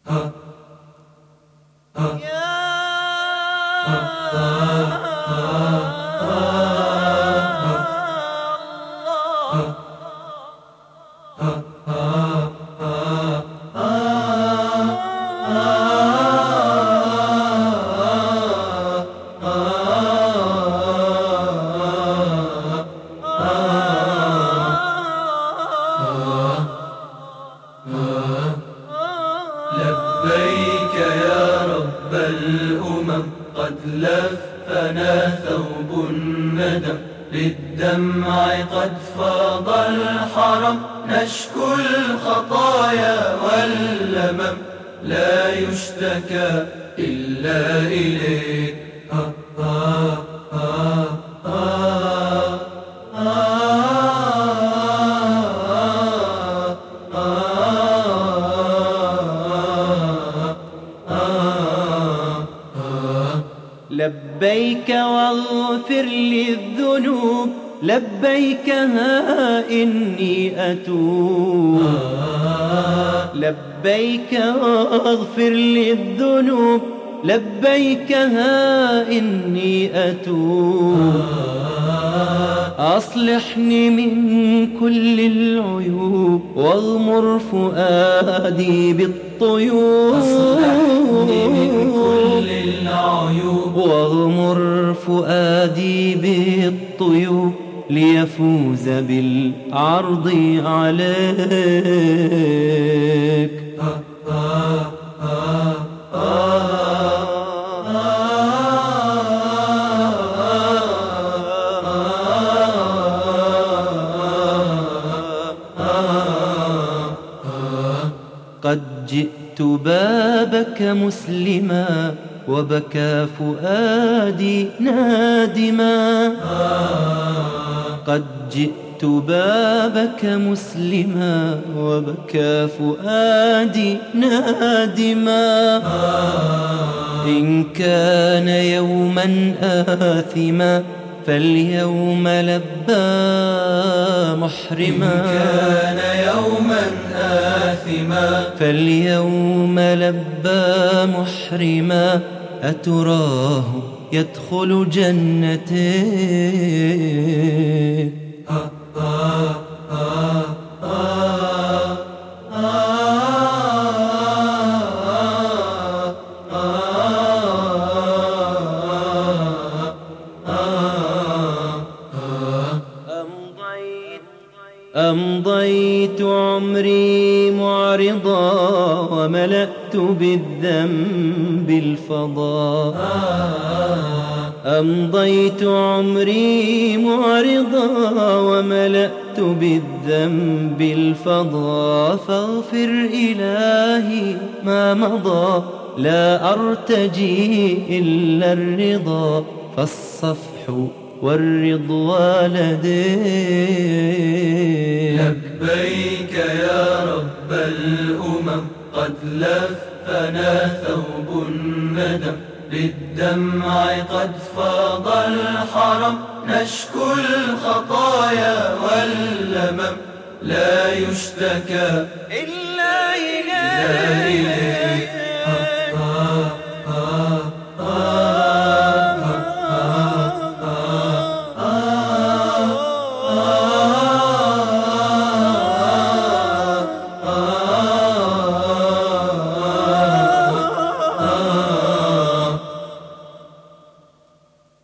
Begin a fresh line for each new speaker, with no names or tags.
لبيك يا رب الأمم، قد لفنا ثوب الندم، للدمع قد فاض الحرم، نشكو الخطايا واللمم، لا يشتكى إلا إليك.
لبيك واغفر لي الذنوب، لبيك ها إني أتوب. لبيك واغفر لي الذنوب، لبيك ها إني أتوب. أصلحني من كل العيوب، واغمر فؤادي بالطيوب.
أصلحني من كل العيوب،
واغمر فؤادي بالطيوب، ليفوز بالعرض عليك. قد جئت بابك مسلما، وبكى فؤادي نادما. قد جئت بابك مسلما، وبكى فؤادي نادما. إن كان يوما آثما، فاليوم لبى محرما.
إن كان يوما آثما،
فاليوم لبى محرما. أتراه يدخل جنتي. أمضيت عمري معرضا، وملأت بالذنب الفضا. أمضيت عمري معرضا، وملأت بالذنب الفضا. فاغفر إلهي ما مضى، لا أرتجي إلا الرضا. فالصفح والرضوان لديك.
لبيك يا رب الأمم، قد لفنا ثوب الندم، للدمع قد فاض الحرم، نشكو الخطايا واللمم، لا يشتكى إلا إليك.